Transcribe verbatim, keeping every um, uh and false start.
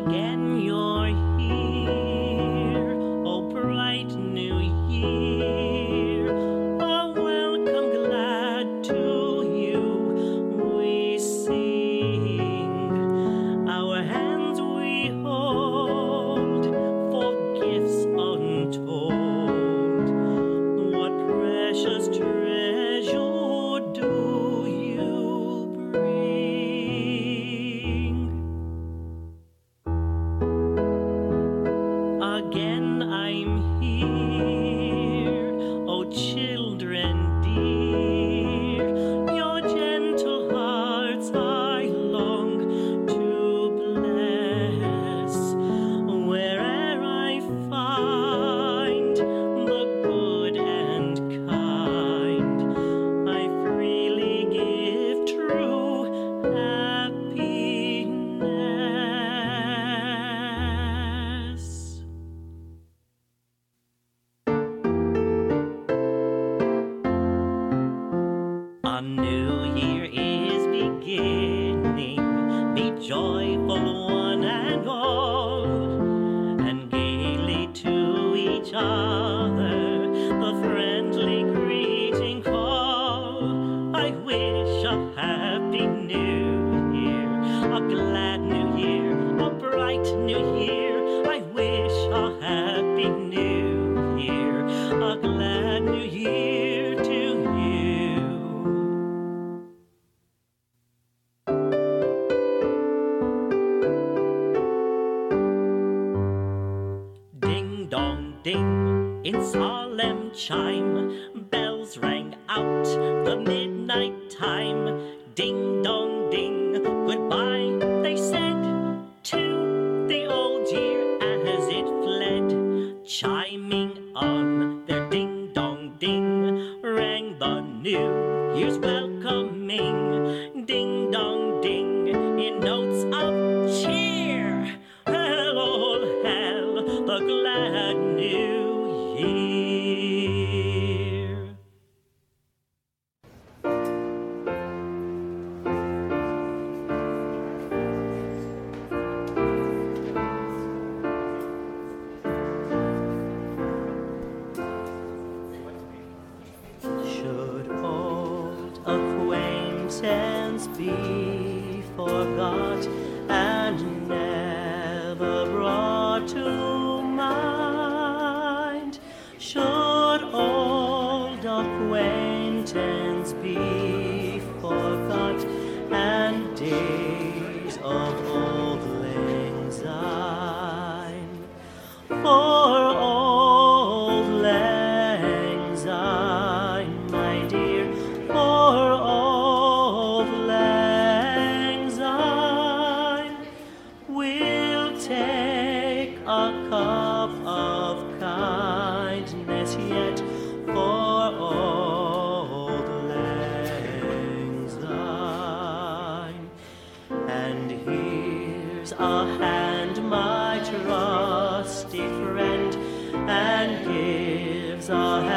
Again you're here, oh bright new year. Oh welcome, glad to you we sing. Our hands we hold for gifts untold. What precious treasure do you bring? Again I'm here, oh children dear. Your gentle hearts I long to bless. Where'er I find the good and kind, I freely give true happiness. A new year is beginning. Be joyful one and all, and gaily to each other the friendly greeting call. I wish a happy new year, a glad new year, a bright new year. I wish a happy new year, a glad new year to you. Ding dong ding, in solemn chime, bells rang out the midnight time. Ding dong ding, goodbye they said to the old year as it fled. Chiming on their ding dong ding, rang the new year's welcoming. Ding dong ding, in notes of cheer. Hail, all hail, the glad new year. Should old acquaintance be forgot and never brought to mind? Should old acquaintance be forgot and days of old lang syne? For old lang syne, my dear, for old lang syne, we'll take a cup of kindness yet for old lang syne. And here's a hand, my trusty friend, and gives a